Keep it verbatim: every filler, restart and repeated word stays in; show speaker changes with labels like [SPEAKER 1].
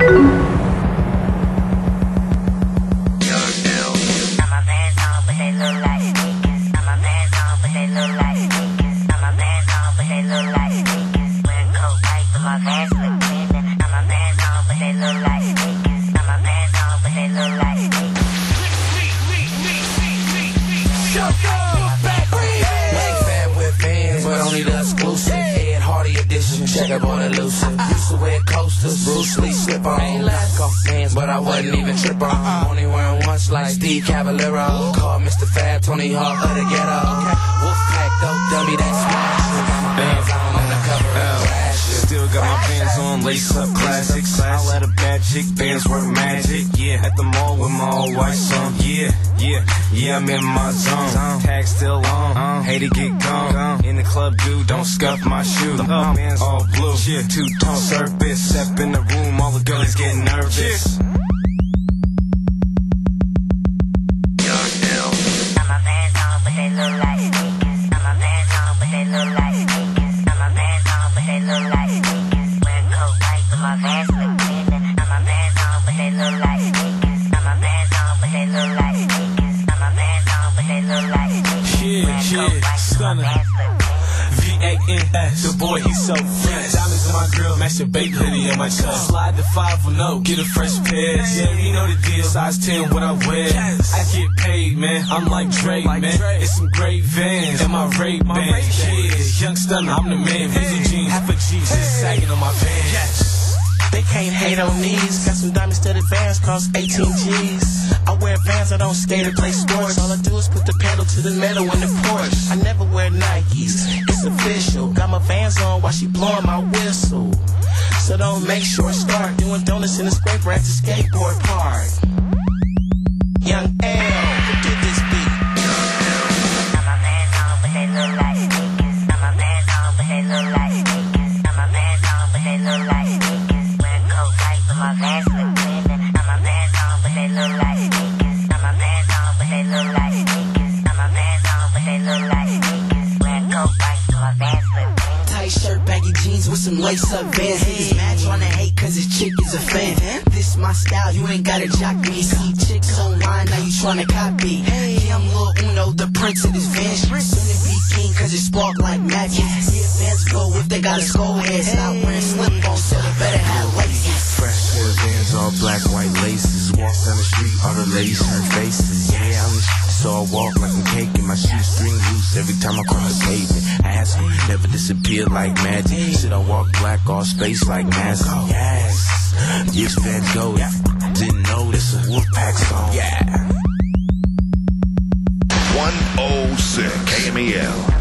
[SPEAKER 1] Check up on the loose. Used to wear coasters, Bruce Lee slip on. Knock off fans, but I wasn't even tripping. Only wearing once like Steve Caballero. Called Mister Fab, Tony Hawk of the ghetto. Wolfpack, dope dummy, that's smash. Bands on on the cover of Trash.
[SPEAKER 2] Still got my bands on, lace up classics. I let a bad chick, bands work magic. Yeah, at the mall with my all white son. Yeah, yeah, yeah, I'm in my zone. Tag still on, hate to get gone. In the club, dude, don't scuff my shoe. Bands all blue, two-tone surface. Step in the room, all the girls get nervous. V A N S, the boy, he's so fresh. Diamonds in my grill, masturbate hoodie on my chest. Slide the five oh no, get a fresh pair. Yeah, you know the deal, size ten, what I wear. I get paid, man, I'm like Drake, man. It's some great Vans and my rape band. Yeah, young stunner, I'm the man. Busy jeans, half a G, just sagging on my pants.
[SPEAKER 3] They can't hate on these. Got some diamond studded Vans, cost eighteen G's. I wear Vans, I don't skate or play sports. All I do is put the pedal to the metal in the Porsche. I never wear Nikes, it's official. Got my Vans on while she blowing my whistle. So don't make sure start doing donuts in the scraper at the skateboard park. Young L, get this beat.
[SPEAKER 4] Got my Vans on, but they look like sneakers. Got my Vans on, but they look like sneakers. Got my Vans on, but they look like sneakers. Wearing coat tight, but my Vans look clean. Got my Vans on, but they look like sneakers. Got my Vans on, but they look like sneakers. Got my Vans on, but they look like sneakers. Wearing coat tight, but my Vans look clean.
[SPEAKER 5] Tight shirt, baggy jeans with some lace-up Vans. Niggas mad tryna hate cause his chick is a fan. This my style, you ain't gotta jock me. See chicks online, now you tryna copy. Yeah, I'm Lil Uno, the prince of this Vans. Soon to be king cause it spark like magic. Yeah, Vans go if they got a skull head. Stop wearing slip-ons, so they better have laces.
[SPEAKER 2] Fresh pair of Vans, all black, white laces. Walk down the street, all the ladies turn faces. Yeah, I'm the shit, so I walk like I'm caking. My shoes string loose every time I cross the pavement. Asshole, never disappear like magic. Shit, I walk black, all space like NASA. Yes, yes, Van Gogh. Didn't know this a Wolfpack song.
[SPEAKER 1] Yeah.
[SPEAKER 6] one oh six K M E L.